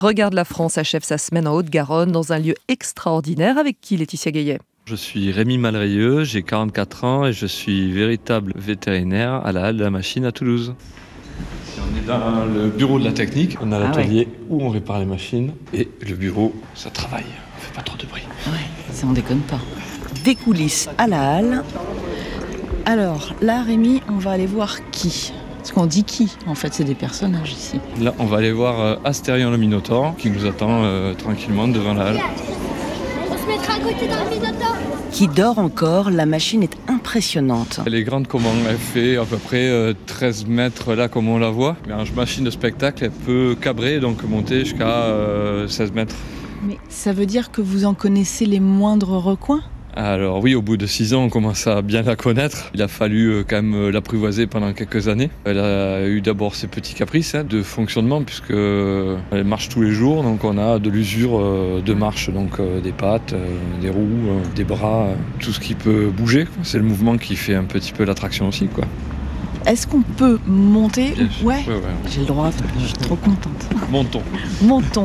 Regarde la France achève sa semaine en Haute-Garonne dans un lieu extraordinaire. Avec qui, Laetitia Gaillet? Je suis Rémi Malrieux, j'ai 44 ans et je suis véritable vétérinaire à la halle de la machine à Toulouse. On est dans le bureau de la technique, on a l'atelier où on répare les machines et le bureau, ça travaille, on fait pas trop de bruit. Ouais, ça on déconne pas. Des coulisses à la halle. Alors là, Rémi, on va aller voir qui? Parce qu'on dit qui? En fait, c'est des personnages ici. Là, on va aller voir Astérion le Minotaure qui nous attend tranquillement devant la halle. On se mettra à côté d'un Minotaure. Qui dort encore, la machine est impressionnante. Elle est grande comment elle fait à peu près 13 mètres là comme on la voit. Mais en machine de spectacle, elle peut cabrer, donc monter jusqu'à 16 mètres. Mais ça veut dire que vous en connaissez les moindres recoins? Alors oui, au bout de 6 ans, on commence à bien la connaître. Il a fallu quand même l'apprivoiser pendant quelques années. Elle a eu d'abord ses petits caprices de fonctionnement puisque elle marche tous les jours. Donc on a de l'usure de marche, donc des pattes, des roues, des bras, tout ce qui peut bouger. C'est le mouvement qui fait un petit peu l'attraction aussi, quoi. Est-ce qu'on peut monter? Ouais. J'ai le droit, je suis trop contente. Montons.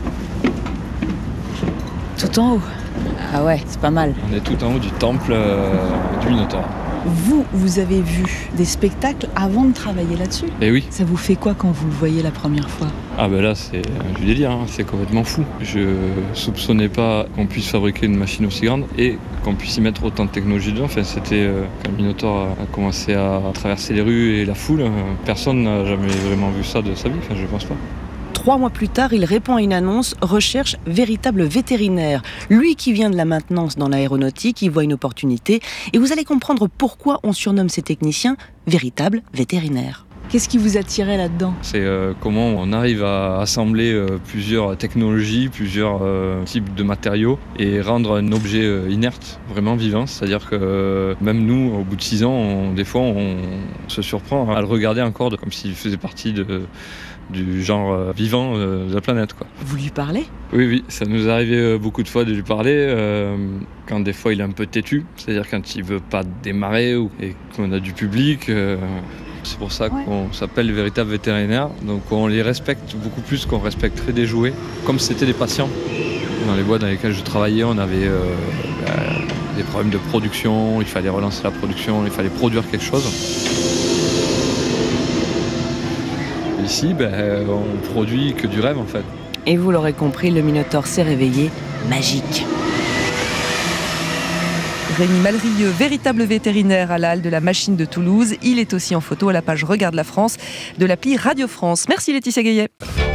Tout en haut. Ah ouais, c'est pas mal. On est tout en haut du temple du Minotaure. Vous avez vu des spectacles avant de travailler là-dessus? Eh oui. Ça vous fait quoi quand vous le voyez la première fois? Ah ben là, c'est du délire, c'est complètement fou. Je soupçonnais pas qu'on puisse fabriquer une machine aussi grande et qu'on puisse y mettre autant de technologie dedans. Enfin, c'était quand le Minotaure a commencé à traverser les rues et la foule. Personne n'a jamais vraiment vu ça de sa vie, je pense pas. 3 mois plus tard, il répond à une annonce, recherche véritable vétérinaire. Lui qui vient de la maintenance dans l'aéronautique, il voit une opportunité et vous allez comprendre pourquoi on surnomme ces techniciens véritables vétérinaires. Qu'est-ce qui vous attirait là-dedans? C'est comment on arrive à assembler plusieurs technologies, plusieurs types de matériaux et rendre un objet inerte vraiment vivant. C'est-à-dire que même nous, au bout de 6 ans, des fois on se surprend à le regarder encore comme s'il faisait partie du genre vivant de la planète, quoi. Vous lui parlez? Oui, ça nous est arrivé beaucoup de fois de lui parler, quand des fois il est un peu têtu, c'est-à-dire quand il veut pas démarrer et qu'on a du public. C'est pour ça qu'on s'appelle véritable vétérinaire. Donc on les respecte beaucoup plus qu'on respecterait des jouets, comme si c'était des patients. Dans les boîtes dans lesquelles je travaillais, on avait des problèmes de production, il fallait relancer la production, il fallait produire quelque chose. Ici, on produit que du rêve en fait. Et vous l'aurez compris, le Minotaure s'est réveillé, magique. Rémi Malrieux, véritable vétérinaire à la halle de la machine de Toulouse. Il est aussi en photo à la page Regarde la France de l'appli Radio France. Merci Laetitia Gaillet.